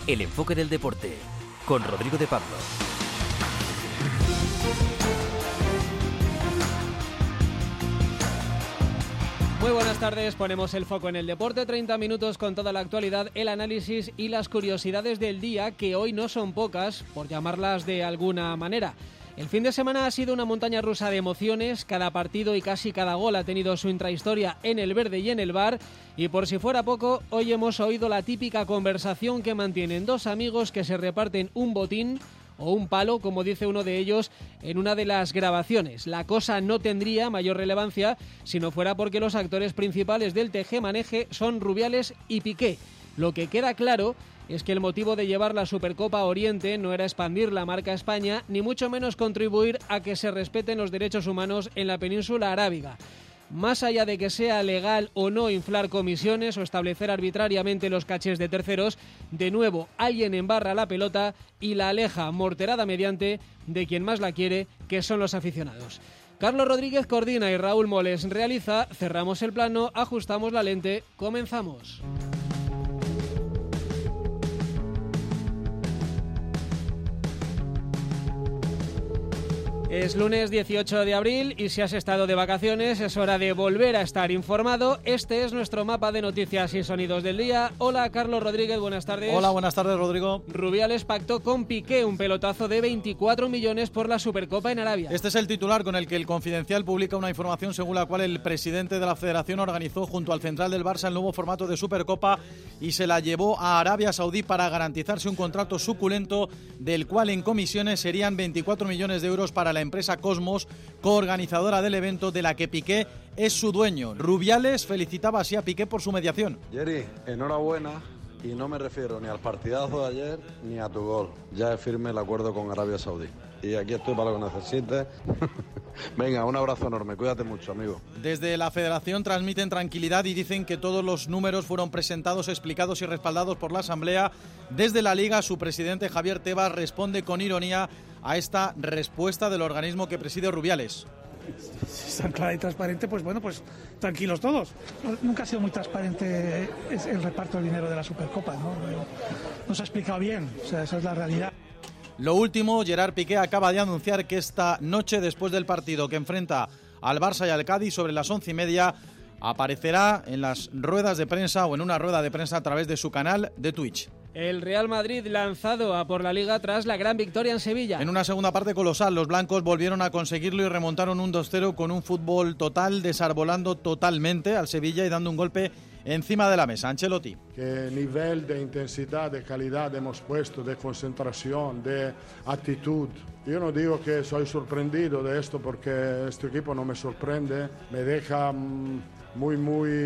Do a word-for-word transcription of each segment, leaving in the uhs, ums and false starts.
El enfoque del deporte, con Rodrigo de Pablo. Muy buenas tardes, ponemos el foco en el deporte, treinta minutos con toda la actualidad, el análisis y las curiosidades del día, que hoy no son pocas, por llamarlas de alguna manera. El fin de semana ha sido una montaña rusa de emociones, cada partido y casi cada gol ha tenido su intrahistoria en el verde y en el bar, y por si fuera poco, hoy hemos oído la típica conversación que mantienen dos amigos que se reparten un botín o un palo, como dice uno de ellos en una de las grabaciones. La cosa no tendría mayor relevancia si no fuera porque los actores principales del tejemaneje son Rubiales y Piqué. Lo que queda claro es que el motivo de llevar la Supercopa a Oriente no era expandir la marca España, ni mucho menos contribuir a que se respeten los derechos humanos en la península arábiga. Más allá de que sea legal o no inflar comisiones o establecer arbitrariamente los cachés de terceros, de nuevo alguien embarra la pelota y la aleja morterada mediante de quien más la quiere, que son los aficionados. Carlos Rodríguez coordina y Raúl Moles realiza. Cerramos el plano, ajustamos la lente, comenzamos. Es lunes dieciocho de abril y si has estado de vacaciones es hora de volver a estar informado. Este es nuestro mapa de noticias y sonidos del día. Hola, Carlos Rodríguez, buenas tardes. Hola, buenas tardes, Rodrigo. Rubiales pactó con Piqué un pelotazo de veinticuatro millones por la Supercopa en Arabia. Este es el titular con el que el Confidencial publica una información según la cual el presidente de la Federación organizó junto al central del Barça el nuevo formato de Supercopa y se la llevó a Arabia Saudí para garantizarse un contrato suculento del cual en comisiones serían veinticuatro millones de euros para la empresa Cosmos, coorganizadora del evento de la que Piqué es su dueño. Rubiales felicitaba así a Piqué por su mediación. Jerry, enhorabuena, y no me refiero ni al partidazo de ayer ni a tu gol. Ya es firme el acuerdo con Arabia Saudí. Y aquí estoy para lo que necesites. Venga, un abrazo enorme, cuídate mucho, amigo. Desde la Federación transmiten tranquilidad y dicen que todos los números fueron presentados, explicados y respaldados por la Asamblea. Desde la Liga, su presidente Javier Tebas responde con ironía a esta respuesta del organismo que preside Rubiales. Si es tan clara y transparente, pues bueno, pues tranquilos todos. Nunca ha sido muy transparente el reparto del dinero de la Supercopa, ¿no? No se ha explicado bien, o sea, esa es la realidad. Lo último, Gerard Piqué acaba de anunciar que esta noche, después del partido que enfrenta al Barça y al Cádiz sobre las once y media, aparecerá en las ruedas de prensa o en una rueda de prensa a través de su canal de Twitch. El Real Madrid lanzado a por la Liga tras la gran victoria en Sevilla. En una segunda parte colosal, los blancos volvieron a conseguirlo y remontaron un dos cero con un fútbol total, desarbolando totalmente al Sevilla y dando un golpe encima de la mesa. Ancelotti. ¿Qué nivel de intensidad, de calidad hemos puesto, de concentración, de actitud? Yo no digo que soy sorprendido de esto porque este equipo no me sorprende, me deja muy,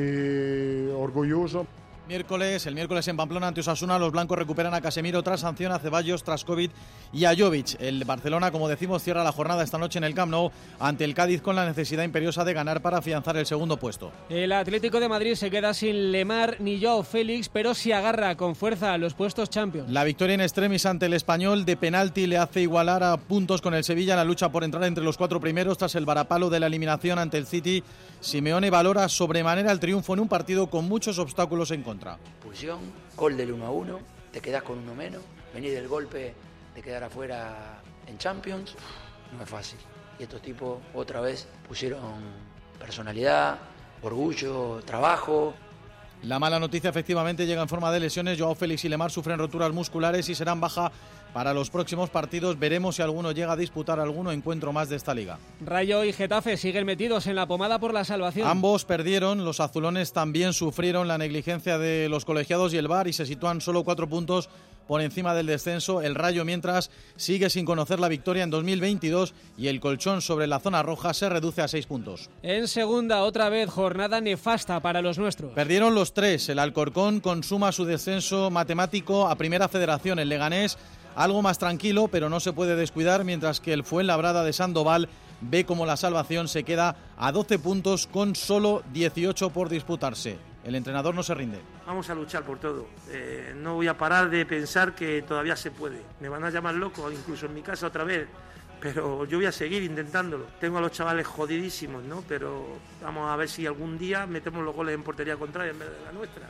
muy orgulloso. Miércoles, el miércoles en Pamplona ante Osasuna, los blancos recuperan a Casemiro tras sanción, a Ceballos tras COVID y a Jovic. El Barcelona, como decimos, cierra la jornada esta noche en el Camp Nou ante el Cádiz con la necesidad imperiosa de ganar para afianzar el segundo puesto. El Atlético de Madrid se queda sin Lemar ni Joao Félix, pero se agarra con fuerza a los puestos Champions. La victoria en extremis ante el Español de penalti le hace igualar a puntos con el Sevilla en la lucha por entrar entre los cuatro primeros tras el varapalo de la eliminación ante el City. Simeone valora sobremanera el triunfo en un partido con muchos obstáculos en contra. Expulsión, gol del uno a uno, te quedás con uno menos, venir del golpe de quedar afuera en Champions, no es fácil. Y estos tipos otra vez pusieron personalidad, orgullo, trabajo. La mala noticia efectivamente llega en forma de lesiones. Joao Félix y Lemar sufren roturas musculares y serán baja para los próximos partidos. Veremos si alguno llega a disputar algún encuentro más de esta liga. Rayo y Getafe siguen metidos en la pomada por la salvación. Ambos perdieron, los azulones también sufrieron la negligencia de los colegiados y el V A R y se sitúan solo cuatro puntos por encima del descenso. El Rayo, mientras, sigue sin conocer la victoria en dos mil veintidós y el colchón sobre la zona roja se reduce a seis puntos. En segunda, otra vez, jornada nefasta para los nuestros. Perdieron los tres. El Alcorcón consuma su descenso matemático a Primera Federación. El Leganés, algo más tranquilo, pero no se puede descuidar, mientras que el Fuenlabrada de Sandoval ve como la salvación se queda a doce puntos con solo dieciocho por disputarse. El entrenador no se rinde. Vamos a luchar por todo. Eh, no voy a parar de pensar que todavía se puede. Me van a llamar loco, incluso en mi casa otra vez, pero yo voy a seguir intentándolo. Tengo a los chavales jodidísimos, ¿no? Pero vamos a ver si algún día metemos los goles en portería contraria en vez de la nuestra.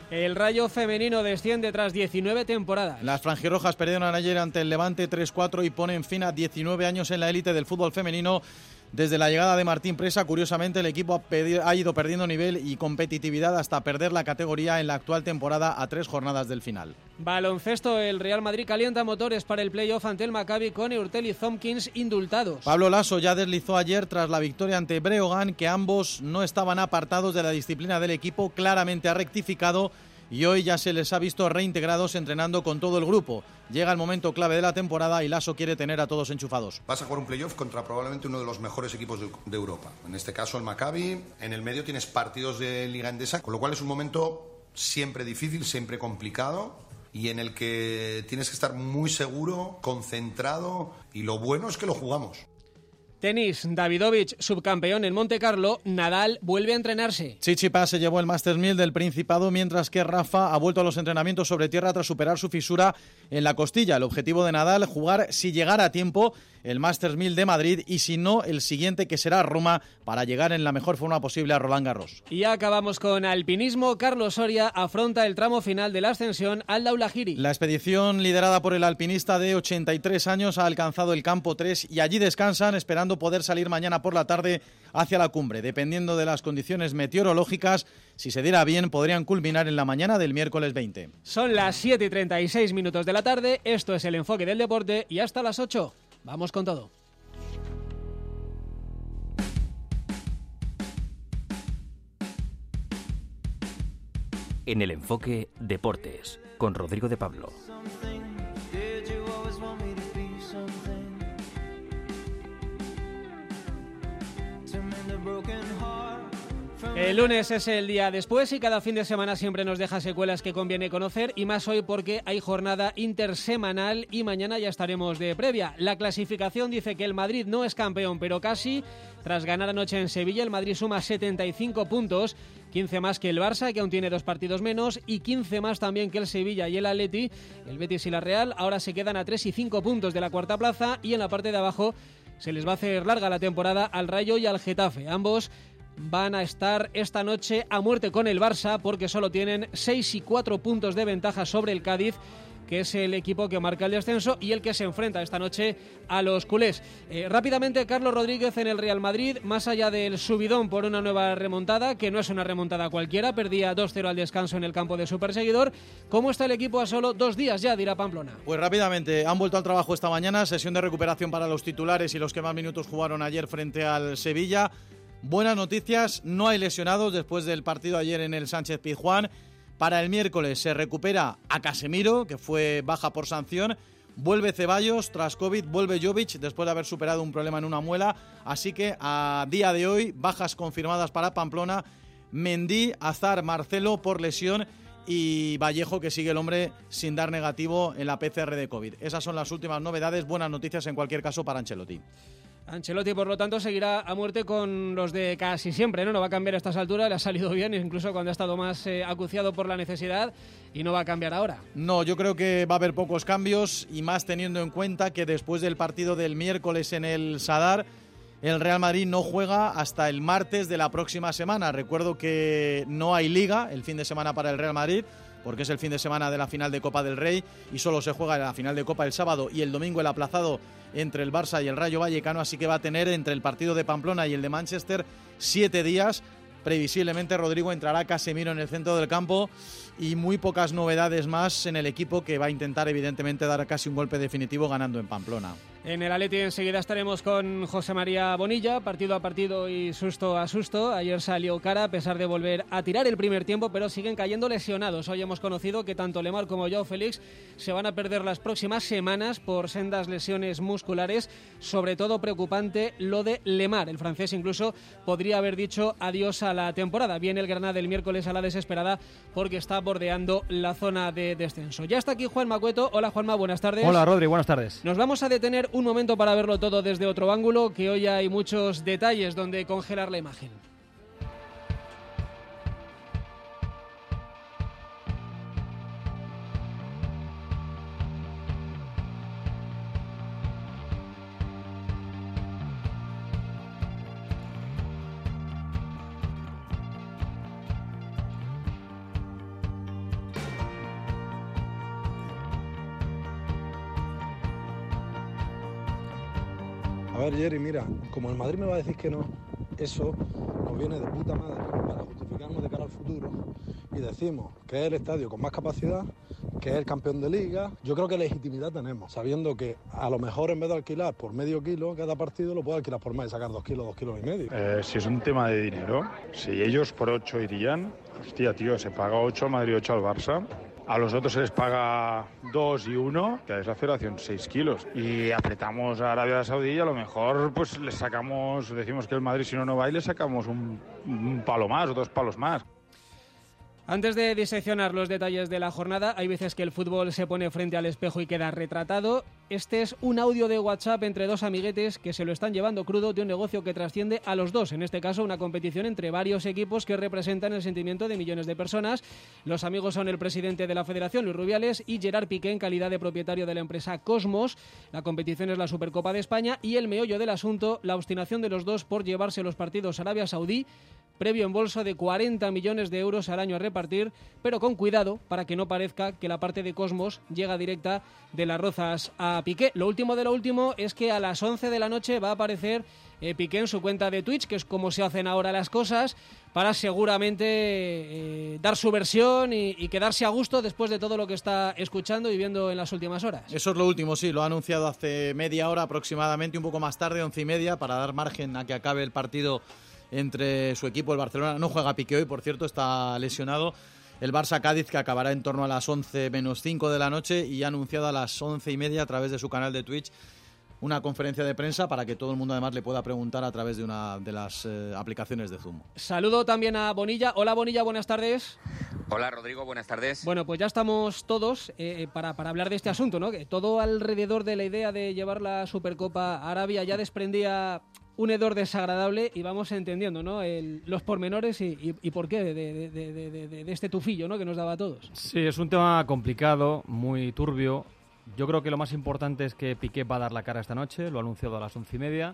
El Rayo femenino desciende tras diecinueve temporadas. Las franjirrojas perdieron ayer ante el Levante tres cuatro y ponen fin a diecinueve años en la élite del fútbol femenino. Desde la llegada de Martín Presa, curiosamente, el equipo ha, pedi- ha ido perdiendo nivel y competitividad hasta perder la categoría en la actual temporada a tres jornadas del final. Baloncesto, el Real Madrid calienta motores para el playoff ante el Maccabi con Eurtel y Thompkins indultados. Pablo Lasso ya deslizó ayer tras la victoria ante Breogán que ambos no estaban apartados de la disciplina del equipo, claramente ha rectificado y hoy ya se les ha visto reintegrados entrenando con todo el grupo. Llega el momento clave de la temporada y Lasso quiere tener a todos enchufados. Vas a jugar un playoff contra probablemente uno de los mejores equipos de, de Europa. En este caso el Maccabi. En el medio tienes partidos de Liga Endesa, con lo cual es un momento siempre difícil, siempre complicado y en el que tienes que estar muy seguro, concentrado y lo bueno es que lo jugamos. Tenis, Davidovich, subcampeón en Monte Carlo, Nadal vuelve a entrenarse. Tsitsipas se llevó el Masters mil del Principado, mientras que Rafa ha vuelto a los entrenamientos sobre tierra tras superar su fisura en la costilla. El objetivo de Nadal, jugar si llegara a tiempo el Masters mil de Madrid y si no, el siguiente que será Roma para llegar en la mejor forma posible a Roland Garros. Y acabamos con alpinismo. Carlos Soria afronta el tramo final de la ascensión al Daulahiri. La expedición liderada por el alpinista de ochenta y tres años ha alcanzado el campo tres y allí descansan esperando poder salir mañana por la tarde hacia la cumbre. Dependiendo de las condiciones meteorológicas, si se diera bien, podrían culminar en la mañana del miércoles veinte. Son las siete y treinta y seis minutos de la tarde. Esto es el enfoque del deporte y hasta las ocho. Vamos con todo. En el enfoque Deportes, con Rodrigo de Pablo. El lunes es el día después y cada fin de semana siempre nos deja secuelas que conviene conocer y más hoy porque hay jornada intersemanal y mañana ya estaremos de previa. La clasificación dice que el Madrid no es campeón, pero casi. Tras ganar anoche en Sevilla, el Madrid suma setenta y cinco puntos, quince más que el Barça, que aún tiene dos partidos menos, y quince más también que el Sevilla y el Atleti. El Betis y la Real ahora se quedan a tres y cinco puntos de la cuarta plaza y en la parte de abajo se les va a hacer larga la temporada al Rayo y al Getafe. Ambos van a estar esta noche a muerte con el Barça porque solo tienen seis y cuatro puntos de ventaja sobre el Cádiz, que es el equipo que marca el descenso y el que se enfrenta esta noche a los culés. Eh, rápidamente, Carlos Rodríguez en el Real Madrid, más allá del subidón por una nueva remontada, que no es una remontada cualquiera, perdía dos cero al descanso en el campo de su perseguidor. ¿Cómo está el equipo a solo dos días ya, dirá Pamplona? Pues rápidamente, han vuelto al trabajo esta mañana, sesión de recuperación para los titulares y los que más minutos jugaron ayer frente al Sevilla. Buenas noticias, no hay lesionados después del partido ayer en el Sánchez Pizjuán. Para el miércoles se recupera a Casemiro, que fue baja por sanción. Vuelve Ceballos, tras COVID vuelve Jovic después de haber superado un problema en una muela. Así que a día de hoy, bajas confirmadas para Pamplona. Mendy, Azar, Marcelo por lesión y Vallejo, que sigue el hombre sin dar negativo en la P C R de COVID. Esas son las últimas novedades. Buenas noticias en cualquier caso para Ancelotti. Ancelotti, por lo tanto, seguirá a muerte con los de casi siempre, ¿no? No va a cambiar a estas alturas, le ha salido bien, incluso cuando ha estado más eh, acuciado por la necesidad, y no va a cambiar ahora. No, yo creo que va a haber pocos cambios, y más teniendo en cuenta que después del partido del miércoles en el Sadar, el Real Madrid no juega hasta el martes de la próxima semana. Recuerdo que no hay liga el fin de semana para el Real Madrid, porque es el fin de semana de la final de Copa del Rey y solo se juega la final de Copa el sábado y el domingo el aplazado entre el Barça y el Rayo Vallecano, así que va a tener entre el partido de Pamplona y el de Manchester siete días. Previsiblemente Rodrigo entrará Casemiro en el centro del campo y muy pocas novedades más en el equipo, que va a intentar evidentemente dar casi un golpe definitivo ganando en Pamplona. En el Atleti enseguida estaremos con José María Bonilla, partido a partido y susto a susto. Ayer salió cara a pesar de volver a tirar el primer tiempo, pero siguen cayendo lesionados. Hoy hemos conocido que tanto Lemar como Joao Félix se van a perder las próximas semanas por sendas lesiones musculares. Sobre todo preocupante lo de Lemar. El francés incluso podría haber dicho adiós a la temporada. Viene el Granada el miércoles a la desesperada porque está bordeando la zona de descenso. Ya está aquí Juan Macueto. Hola Juanma, buenas tardes. Hola Rodri, buenas tardes. Nos vamos a detener un momento para verlo todo desde otro ángulo, que hoy hay muchos detalles donde congelar la imagen. A ver, Jerry, mira, como el Madrid me va a decir que no, eso nos viene de puta madre para justificarnos de cara al futuro y decimos que es el estadio con más capacidad, que es el campeón de liga. Yo creo que legitimidad tenemos, sabiendo que a lo mejor en vez de alquilar por medio kilo cada partido, lo puede alquilar por más y sacar dos kilos, dos kilos y medio. Eh, si es un tema de dinero, si ellos por ocho irían, hostia, tío, se paga ocho al Madrid, ocho al Barça. A los otros se les paga dos y uno, que es la federación seis kilos. Y apretamos a Arabia Saudí y a lo mejor pues les sacamos, decimos que el Madrid si no no va y le sacamos un, un palo más o dos palos más. Antes de diseccionar los detalles de la jornada, hay veces que el fútbol se pone frente al espejo y queda retratado. Este es un audio de WhatsApp entre dos amiguetes que se lo están llevando crudo de un negocio que trasciende a los dos. En este caso, una competición entre varios equipos que representan el sentimiento de millones de personas. Los amigos son el presidente de la Federación, Luis Rubiales, y Gerard Piqué en calidad de propietario de la empresa Cosmos. La competición es la Supercopa de España y el meollo del asunto, la obstinación de los dos por llevarse los partidos a Arabia Saudí, previo embolso de cuarenta millones de euros al año a repartir, pero con cuidado para que no parezca que la parte de Cosmos llega directa de Las Rozas a Piqué. Lo último de lo último es que a las once de la noche va a aparecer eh, Piqué en su cuenta de Twitch, que es como se hacen ahora las cosas, para seguramente eh, dar su versión y, y quedarse a gusto después de todo lo que está escuchando y viendo en las últimas horas. Eso es lo último, sí, lo ha anunciado hace media hora aproximadamente, un poco más tarde, once y media, para dar margen a que acabe el partido entre su equipo, el Barcelona. No juega Piqué hoy, por cierto, está lesionado. El Barça-Cádiz, que acabará en torno a las once menos cinco de la noche, y ha anunciado a las once y media a través de su canal de Twitch una conferencia de prensa para que todo el mundo además le pueda preguntar a través de una de las eh, aplicaciones de Zoom. Saludo también a Bonilla. Hola Bonilla, buenas tardes. Hola Rodrigo, buenas tardes. Bueno, pues ya estamos todos eh, para, para hablar de este asunto, ¿no? Que todo alrededor de la idea de llevar la Supercopa a Arabia ya desprendía un hedor desagradable y vamos entendiendo, ¿no? El, los pormenores y, y, y por qué de, de, de, de, de, de este tufillo, ¿no? Que nos daba a todos. Sí, es un tema complicado, muy turbio. Yo creo que lo más importante es que Piqué va a dar la cara esta noche, lo ha anunciado a las once y media.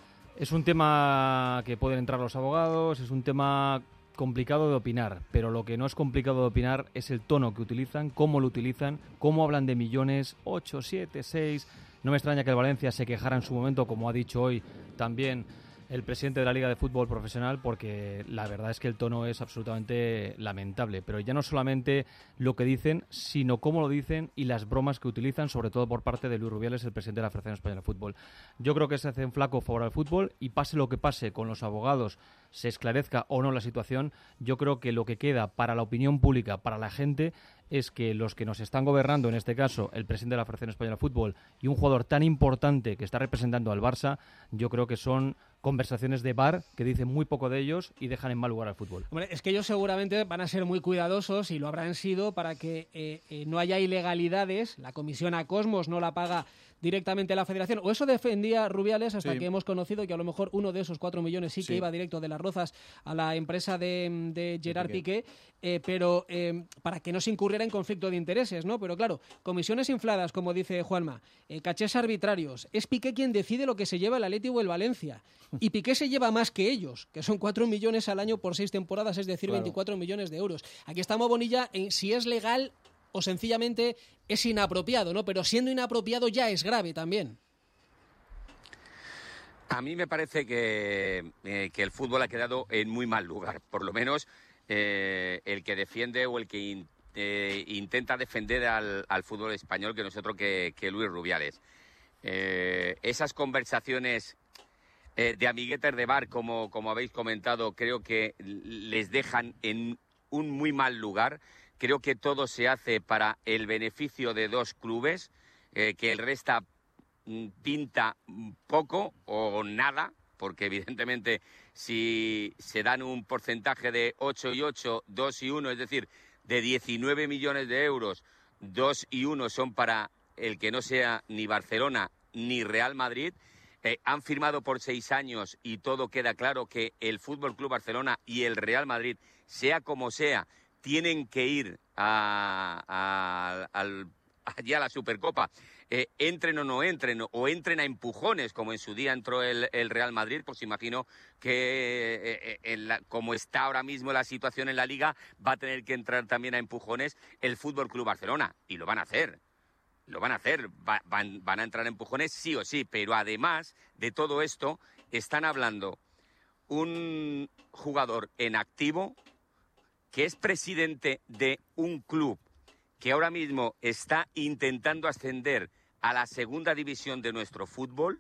Es un tema que pueden entrar los abogados, es un tema complicado de opinar, pero lo que no es complicado de opinar es el tono que utilizan, cómo lo utilizan, cómo hablan de millones, ocho, siete, seis... No me extraña que el Valencia se quejara en su momento, como ha dicho hoy también el presidente de la Liga de Fútbol Profesional, porque la verdad es que el tono es absolutamente lamentable. Pero ya no solamente lo que dicen, sino cómo lo dicen y las bromas que utilizan, sobre todo por parte de Luis Rubiales, el presidente de la Federación Española de Fútbol. Yo creo que se hace un flaco favor al fútbol y pase lo que pase con los abogados, se esclarezca o no la situación, yo creo que lo que queda para la opinión pública, para la gente, es que los que nos están gobernando, en este caso el presidente de la Federación Española de Fútbol y un jugador tan importante que está representando al Barça, yo creo que son conversaciones de bar que dicen muy poco de ellos y dejan en mal lugar al fútbol. Hombre, es que ellos seguramente van a ser muy cuidadosos y lo habrán sido para que eh, eh, no haya ilegalidades. La comisión a Cosmos no la paga directamente la Federación, o eso defendía Rubiales hasta sí. que hemos conocido que a lo mejor uno de esos cuatro millones sí, sí. que iba directo de Las Rozas a la empresa de, de Gerard Piqué, eh, pero eh, para que no se incurriera en conflicto de intereses, ¿no? Pero claro, comisiones infladas, como dice Juanma, eh, cachés arbitrarios, es Piqué quien decide lo que se lleva el Atleti o el Valencia, y Piqué se lleva más que ellos, que son cuatro millones al año por seis temporadas, es decir, claro. veinticuatro millones de euros. Aquí estamos, Bonilla, en si es legal o sencillamente es inapropiado, ¿no? Pero siendo inapropiado ya es grave también. A mí me parece que, eh, que el fútbol ha quedado en muy mal lugar. Por lo menos eh, el que defiende o el que in, eh, intenta defender al, al fútbol español, que no es otro que, que Luis Rubiales. Eh, esas conversaciones eh, de amiguetes de bar, como, como habéis comentado, creo que les dejan en un muy mal lugar. Creo que todo se hace para el beneficio de dos clubes, eh, que el resto pinta poco o nada, porque evidentemente si se dan un porcentaje de ocho y ocho, dos y uno, es decir, de diecinueve millones de euros, dos y uno son para el que no sea ni Barcelona ni Real Madrid. Eh, han firmado por seis años y todo queda claro que el F C Barcelona y el Real Madrid, sea como sea, tienen que ir a, a, a, allá a la Supercopa, eh, entren o no entren, o entren a empujones, como en su día entró el, el Real Madrid, pues imagino que eh, en la, como está ahora mismo la situación en la Liga, va a tener que entrar también a empujones el F C Barcelona, y lo van a hacer. lo van a hacer, va, van, van a entrar empujones sí o sí, pero además de todo esto, están hablando un jugador en activo que es presidente de un club que ahora mismo está intentando ascender a la segunda división de nuestro fútbol,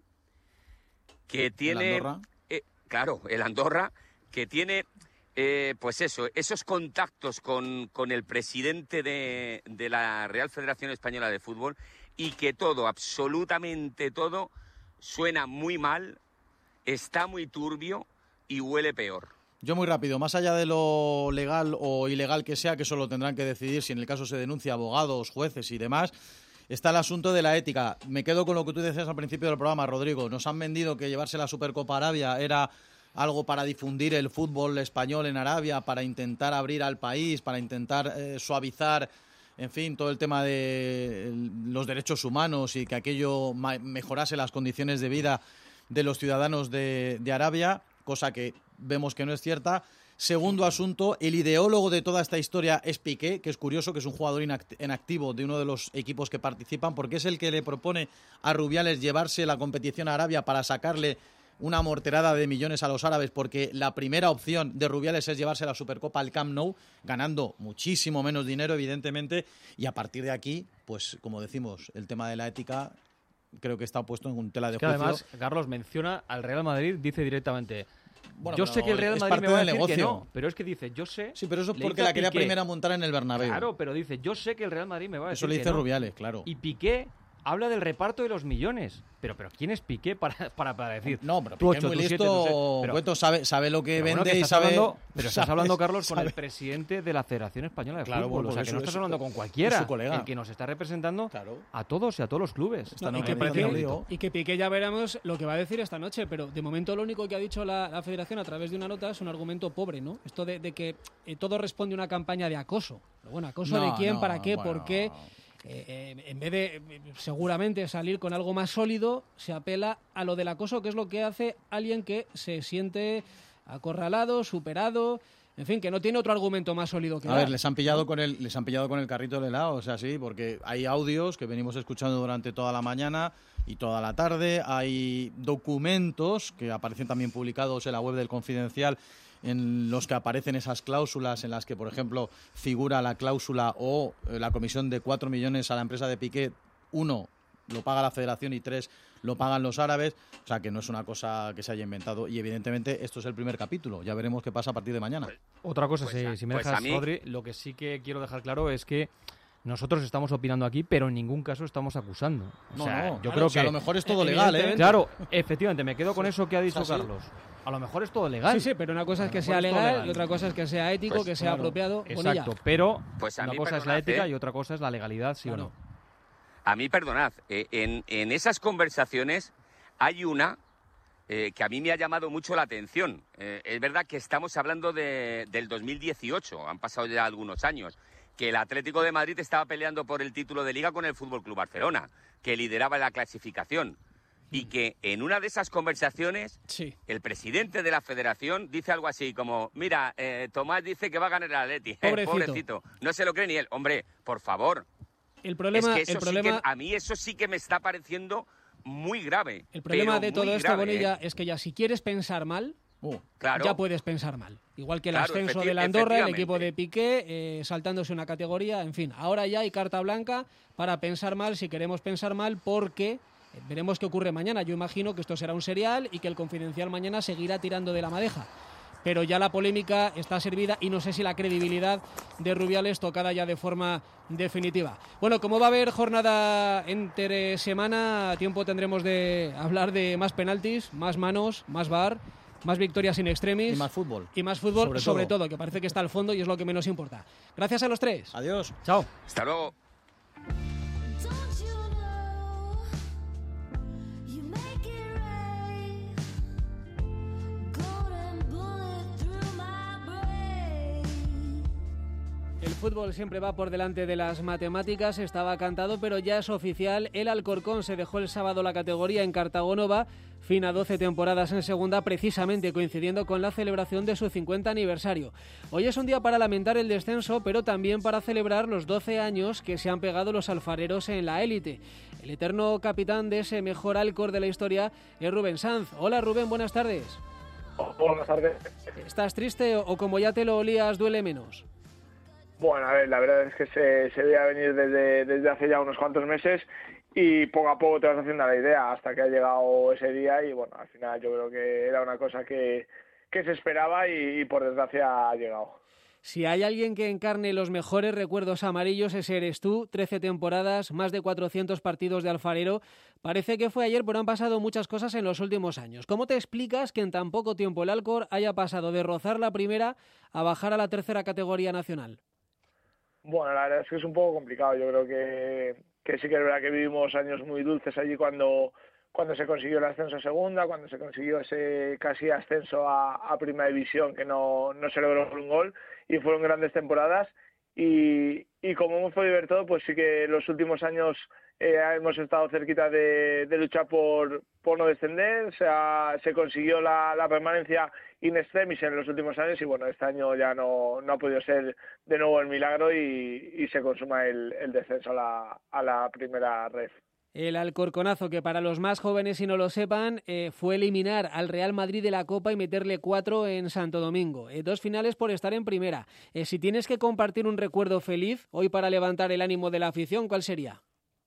que tiene... ¿El Andorra? Eh, claro, el Andorra, que tiene, eh, pues eso, esos contactos con, con el presidente de, de la Real Federación Española de Fútbol, y que todo, absolutamente todo, suena muy mal, está muy turbio y huele peor. Yo muy rápido, más allá de lo legal o ilegal que sea, que eso lo tendrán que decidir si en el caso se denuncia abogados, jueces y demás, está el asunto de la ética. Me quedo con lo que tú decías al principio del programa, Rodrigo. Nos han vendido que llevarse la Supercopa a Arabia era algo para difundir el fútbol español en Arabia, para intentar abrir al país, para intentar eh, suavizar, en fin, todo el tema de los derechos humanos y que aquello ma- mejorase las condiciones de vida de los ciudadanos de, de Arabia, cosa que vemos que no es cierta. Segundo asunto, el ideólogo de toda esta historia es Piqué, que es curioso, que es un jugador inact- en activo de uno de los equipos que participan, porque es el que le propone a Rubiales llevarse la competición a Arabia para sacarle una morterada de millones a los árabes, porque la primera opción de Rubiales es llevarse la Supercopa al Camp Nou, ganando muchísimo menos dinero, evidentemente, y a partir de aquí, pues como decimos, el tema de la ética creo que está puesto en un tela de que juicio. además, Carlos menciona al Real Madrid, dice directamente... Bueno, yo pero sé que el Real es Madrid parte me va a del decir negocio. que no, pero es que dice, yo sé... Sí, pero eso es le porque dice a la quería Piqué. primera montar en el Bernabéu. Claro, pero dice, yo sé que el Real Madrid me va a decir Eso le dice que no. Rubiales, claro. Y Piqué habla del reparto de los millones. Pero, pero ¿quién es Piqué para, para, para decir? No, pero tú Piqué es ocho, muy tú siete, listo, tú seis? Pero- Cueto sabe, sabe lo que pero vende bueno, que y estás sabe... hablando- pero estás sabes- hablando, Carlos, con sabe- el presidente de la Federación Española de Claro, Fútbol. porque O sea, que eso no es estás su- hablando con es cualquiera. su colega. El que nos está representando Claro. a todos y a todos los clubes. Están No, y, que organizando Piqué, un lío. y que Piqué ya veremos lo que va a decir esta noche, pero de momento lo único que ha dicho la, la Federación a través de una nota es un argumento pobre, ¿no? Esto de, de que eh, todo responde a una campaña de acoso. Pero bueno, ¿acoso No, de quién? no, ¿Para qué? bueno. ¿Por qué? Eh, eh, en vez de eh, seguramente salir con algo más sólido, se apela a lo del acoso, que es lo que hace alguien que se siente acorralado, superado, en fin, que no tiene otro argumento más sólido que A dar. ver, les han pillado con el, les han pillado con el carrito del helado, o sea, sí, porque hay audios que venimos escuchando durante toda la mañana y toda la tarde, hay documentos que aparecen también publicados en la web del Confidencial, en los que aparecen esas cláusulas en las que, por ejemplo, figura la cláusula o eh, la comisión de cuatro millones a la empresa de Piqué, uno lo paga la Federación y tres lo pagan los árabes, o sea que no es una cosa que se haya inventado y evidentemente esto es el primer capítulo, ya veremos qué pasa a partir de mañana. Otra cosa, Pues si, a- si me pues dejas, a mí- Rodri, lo que sí que quiero dejar claro es que nosotros estamos opinando aquí, pero en ningún caso estamos acusando. O No, sea, no, yo claro, creo o sea, que a lo mejor es todo legal, ¿eh? Claro, efectivamente, me quedo con eso que ha dicho O sea, sí. Carlos. A lo mejor es todo legal. Sí, sí, pero una cosa es A que lo sea mejor es todo legal, legal. y otra cosa es que sea ético, Pues que sea Claro, apropiado. Bonilla. Exacto, pero Pues a una mí, cosa es la perdonad, ética ¿eh? y otra cosa es la legalidad, sí Claro. o no. A mí, perdonad, eh, en, en esas conversaciones hay una eh, que a mí me ha llamado mucho la atención. Eh, es verdad que estamos hablando de, del dos mil dieciocho, han pasado ya algunos años, que el Atlético de Madrid estaba peleando por el título de Liga con el F C Barcelona, que lideraba la clasificación. Y que en una de esas conversaciones, Sí. el presidente de la federación dice algo así como, mira, eh, Tomás dice que va a ganar el Atleti. Pobrecito. Pobrecito. No se lo cree ni él. Hombre, por favor. El problema, es que eso el problema, sí que, a mí eso sí que me está pareciendo muy grave. el problema pero de todo muy esto, grave, Bonilla, ¿eh? es que ya si quieres pensar mal, Uh, Claro. ya puedes pensar mal. Igual que el Claro, ascenso efecti- del Andorra, el efectivamente. equipo de Piqué, eh, saltándose una categoría, en fin. Ahora ya hay carta blanca para pensar mal, si queremos pensar mal, porque eh, veremos qué ocurre mañana. Yo imagino que esto será un serial y que el Confidencial mañana seguirá tirando de la madeja. Pero ya la polémica está servida y no sé si la credibilidad de Rubiales tocada ya de forma definitiva. Bueno, como va a haber jornada entre semana, tiempo tendremos de hablar de más penaltis, más manos, más V A R, más victorias in extremis. y más fútbol. Y más fútbol, Sobre sobre, todo. todo. que parece que está al fondo y es lo que menos importa. Gracias a los tres. Adiós. Chao. Hasta luego. El fútbol siempre va por delante de las matemáticas, estaba cantado, pero ya es oficial. El Alcorcón se dejó el sábado la categoría en Cartagonova, fin a doce temporadas en segunda, precisamente coincidiendo con la celebración de su cincuenta aniversario. Hoy es un día para lamentar el descenso, pero también para celebrar los doce años que se han pegado los alfareros en la élite. El eterno capitán de ese mejor Alcor de la historia es Rubén Sanz. Hola Rubén, buenas tardes. Buenas tardes. ¿Estás triste o como ya te lo olías duele menos? Bueno, a ver, la verdad es que se, se veía venir desde, desde hace ya unos cuantos meses y poco a poco te vas haciendo la idea hasta que ha llegado ese día y bueno, al final yo creo que era una cosa que, que se esperaba y, y por desgracia ha llegado. Si hay alguien que encarne los mejores recuerdos amarillos, ese eres tú. trece temporadas, más de cuatrocientos partidos de alfarero. Parece que fue ayer, pero han pasado muchas cosas en los últimos años. ¿Cómo te explicas que en tan poco tiempo el Alcor haya pasado de rozar la primera a bajar a la tercera categoría nacional? Bueno, la verdad es que es un poco complicado. Yo creo que, que sí que es verdad que vivimos años muy dulces allí cuando, cuando se consiguió el ascenso a segunda, cuando se consiguió ese casi ascenso a, a primera división que no, no se logró por un gol y fueron grandes temporadas. Y, y como hemos podido ver todo, pues sí que los últimos años eh, hemos estado cerquita de, de luchar por, por no descender. O sea, se consiguió la, la permanencia in extremis en los últimos años y bueno, este año ya no, no ha podido ser de nuevo el milagro y, y se consuma el, el descenso a la, a la primera ref. El Alcorconazo, que para los más jóvenes y no lo sepan, eh, fue eliminar al Real Madrid de la Copa y meterle cuatro en Santo Domingo. Eh, dos finales por estar en primera. Eh, si tienes que compartir un recuerdo feliz hoy para levantar el ánimo de la afición, ¿cuál sería?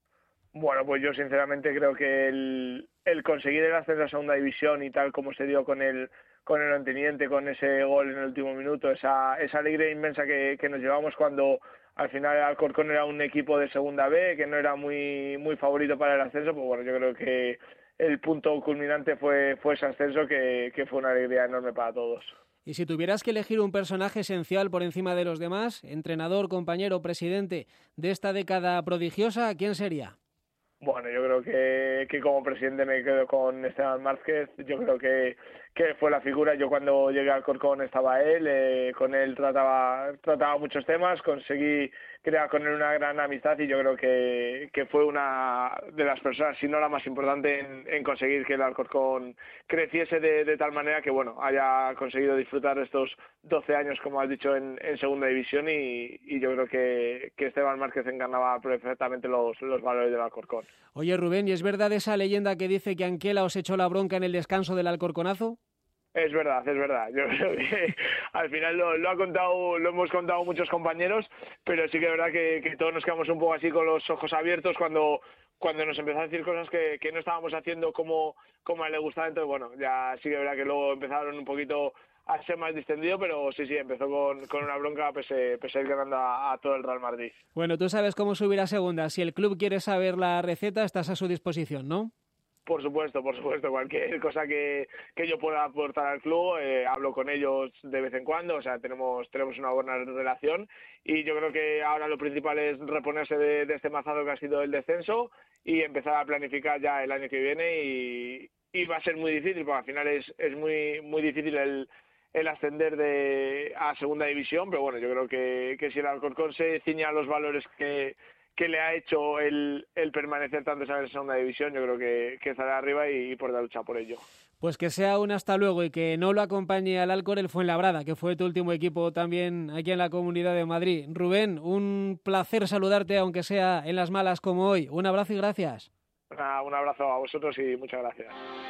Bueno, pues yo sinceramente creo que el, el conseguir el ascenso a segunda división y tal como se dio con el con el Onteniente, con ese gol en el último minuto, esa, esa alegría inmensa que, que nos llevamos cuando al final el Alcorcón era un equipo de segunda B, que no era muy muy favorito para el ascenso, pues bueno, yo creo que el punto culminante fue, fue ese ascenso que, que fue una alegría enorme para todos. Y si tuvieras que elegir un personaje esencial por encima de los demás, entrenador, compañero, presidente de esta década prodigiosa, ¿quién sería? Bueno, yo creo que, que como presidente me quedo con Esteban Márquez. Yo creo que, que fue la figura. Yo cuando llegué al Alcorcón estaba él, eh, con él trataba trataba muchos temas, conseguí crear con él una gran amistad y yo creo que, que fue una de las personas, si no la más importante, en, en conseguir que el Alcorcón creciese de, de tal manera que bueno haya conseguido disfrutar estos doce años, como has dicho, en, en segunda división y, y yo creo que, que Esteban Márquez encarnaba perfectamente los, los valores del Alcorcón. Oye Rubén, ¿y es verdad esa leyenda que dice que Anquela os echó la bronca en el descanso del Alcorconazo? Es verdad, es verdad. Yo creo que al final lo, lo ha contado, lo hemos contado muchos compañeros, pero sí que es verdad que, que todos nos quedamos un poco así con los ojos abiertos cuando cuando nos empezó a decir cosas que, que no estábamos haciendo como, como a él le gustaba. Entonces, bueno, ya sí que es verdad que luego empezaron un poquito a ser más distendido, pero sí, sí, empezó con, con una bronca pese, pese a ir ganando a, a todo el Real Madrid. Bueno, tú sabes cómo subir a segunda. Si el club quiere saber la receta, estás a su disposición, ¿no? Por supuesto, por supuesto. Cualquier cosa que, que yo pueda aportar al club, eh, hablo con ellos de vez en cuando. O sea, tenemos tenemos una buena relación y yo creo que ahora lo principal es reponerse de, de este mazazo que ha sido el descenso y empezar a planificar ya el año que viene y, y va a ser muy difícil, porque al final es, es muy muy difícil el el ascender de a segunda división, pero bueno, yo creo que, que si el Alcorcón se ciña a los valores que que le ha hecho el, el permanecer tantos años en segunda división, yo creo que, que estará arriba y, y por la lucha por ello. Pues que sea un hasta luego y que no lo acompañe al Alcor el Fuenlabrada, que fue tu último equipo también aquí en la Comunidad de Madrid. Rubén, un placer saludarte, aunque sea en las malas como hoy. Un abrazo y gracias. Una, un abrazo a vosotros y muchas gracias.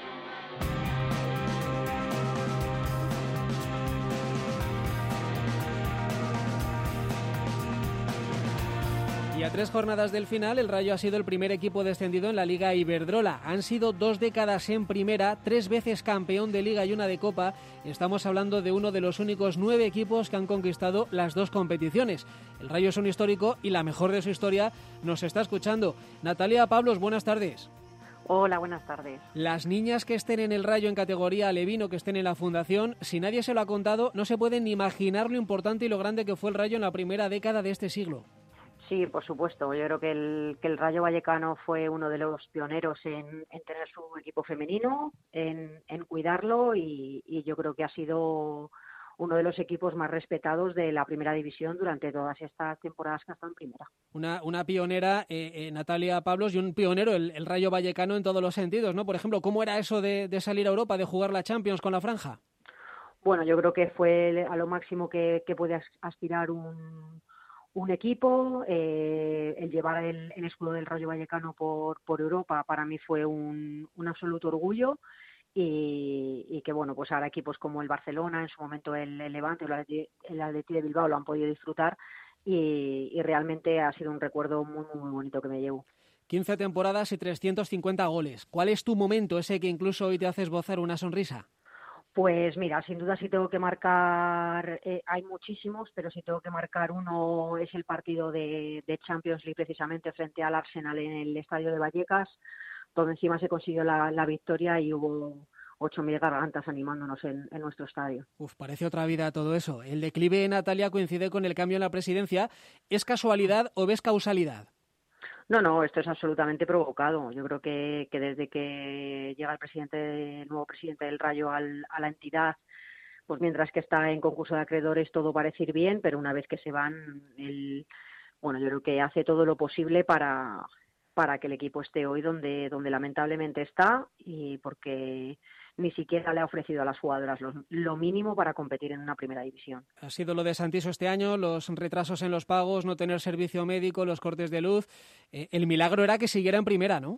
Y a tres jornadas del final, el Rayo ha sido el primer equipo descendido en la Liga Iberdrola. Han sido dos décadas en primera, tres veces campeón de Liga y una de Copa. Estamos hablando de uno de los únicos nueve equipos que han conquistado las dos competiciones. El Rayo es un histórico y la mejor de su historia nos está escuchando. Natalia Pablos, buenas tardes. Hola, buenas tardes. Las niñas que estén en el Rayo en categoría alevín o que estén en la Fundación, si nadie se lo ha contado, no se pueden ni imaginar lo importante y lo grande que fue el Rayo en la primera década de este siglo. Sí, por supuesto. Yo creo que el, que el Rayo Vallecano fue uno de los pioneros en, en tener su equipo femenino, en, en cuidarlo y, y yo creo que ha sido uno de los equipos más respetados de la primera división durante todas estas temporadas que ha estado en primera. Una, una pionera, eh, eh, Natalia Pablos, y un pionero, el, el Rayo Vallecano en todos los sentidos, ¿no? Por ejemplo, ¿cómo era eso de, de salir a Europa, de jugar la Champions con la franja? Bueno, yo creo que fue a lo máximo que, que puede aspirar un, un equipo. Eh, el llevar el, el escudo del Rayo Vallecano por, por Europa para mí fue un, un absoluto orgullo. Y, y que bueno, pues ahora equipos como el Barcelona, en su momento el, el Levante, el Atleti, el Atleti de Bilbao lo han podido disfrutar y, y realmente ha sido un recuerdo muy, muy bonito que me llevo. quince temporadas y trescientos cincuenta goles. ¿Cuál es tu momento, ese que incluso hoy te hace esbozar una sonrisa? Pues mira, sin duda si tengo que marcar, eh, hay muchísimos, pero si tengo que marcar uno es el partido de, de Champions League precisamente frente al Arsenal en el estadio de Vallecas, donde encima se consiguió la, la victoria y hubo ocho mil gargantas animándonos en, en nuestro estadio. Uf, parece otra vida todo eso. El declive, Natalia, coincide con el cambio en la presidencia. ¿Es casualidad o ves causalidad? No, no, esto es absolutamente provocado. Yo creo que, que desde que llega el presidente, el nuevo presidente del Rayo al, a la entidad, pues mientras que está en concurso de acreedores todo parece ir bien, pero una vez que se van, el, bueno, yo creo que hace todo lo posible para... para que el equipo esté hoy donde, donde lamentablemente está y porque ni siquiera le ha ofrecido a las jugadoras lo, lo mínimo para competir en una primera división. Ha sido lo de Santiso este año, los retrasos en los pagos, no tener servicio médico, los cortes de luz. Eh, el milagro era que siguiera en primera, ¿no?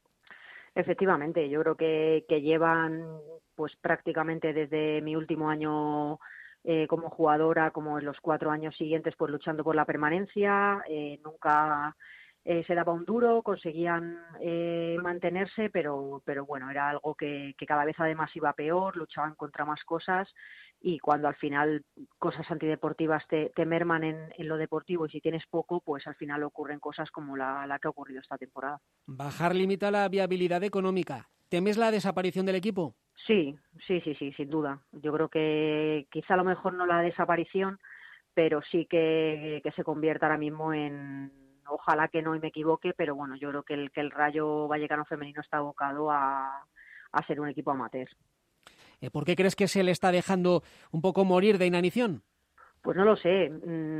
Efectivamente, yo creo que, que llevan pues prácticamente desde mi último año eh, como jugadora, como en los cuatro años siguientes, pues luchando por la permanencia, eh, nunca... Eh, se daba un duro, conseguían eh, mantenerse, pero pero bueno, era algo que, que cada vez además iba peor, luchaban contra más cosas y cuando al final cosas antideportivas te, te merman en, en lo deportivo y si tienes poco, pues al final ocurren cosas como la, la que ha ocurrido esta temporada. Bajar limita la viabilidad económica. ¿Temes la desaparición del equipo? Sí, sí, sí, sí, sin duda. Yo creo que quizá a lo mejor no la desaparición, pero sí que, que se convierta ahora mismo en... Ojalá que no y me equivoque, pero bueno, yo creo que el, que el Rayo Vallecano femenino está abocado a, a ser un equipo amateur. ¿Por qué crees que se le está dejando un poco morir de inanición? Pues no lo sé.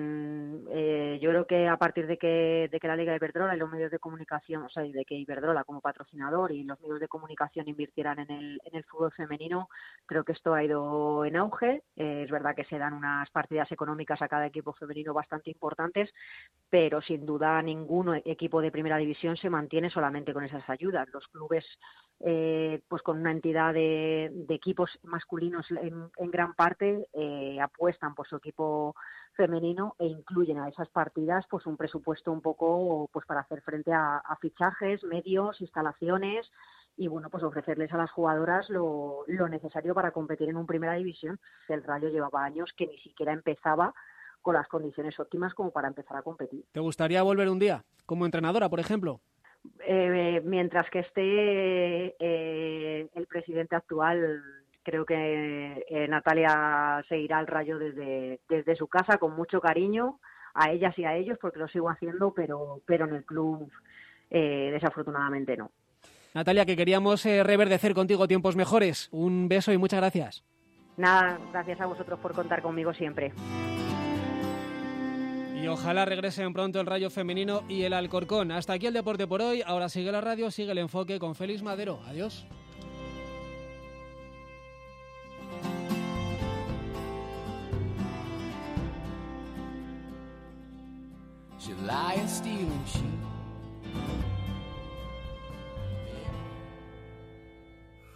Mm, eh, yo creo que a partir de que, de que la Liga de Iberdrola y los medios de comunicación, o sea, de que Iberdrola como patrocinador y los medios de comunicación invirtieran en el, en el fútbol femenino, creo que esto ha ido en auge. Eh, es verdad que se dan unas partidas económicas a cada equipo femenino bastante importantes, pero sin duda ningún equipo de primera división se mantiene solamente con esas ayudas. Los clubes, eh, pues con una entidad de, de equipos masculinos en, en gran parte, eh, apuestan por su equipo femenino e incluyen a esas partidas pues un presupuesto un poco pues para hacer frente a, a fichajes, medios, instalaciones y bueno pues ofrecerles a las jugadoras lo, lo necesario para competir en un primera división. El Rayo llevaba años que ni siquiera empezaba con las condiciones óptimas como para empezar a competir. ¿Te gustaría volver un día como entrenadora, por ejemplo? Eh, mientras que esté eh, el presidente actual, creo que eh, Natalia seguirá al Rayo desde, desde su casa con mucho cariño a ellas y a ellos porque lo sigo haciendo, pero, pero en el club eh, desafortunadamente no. Natalia, que queríamos eh, reverdecer contigo tiempos mejores. Un beso y muchas gracias. Nada, gracias a vosotros por contar conmigo siempre. Y ojalá regresen pronto el Rayo femenino y el Alcorcón. Hasta aquí el deporte por hoy. Ahora sigue la radio, sigue el enfoque con Félix Madero. Adiós. She lying, stealing, she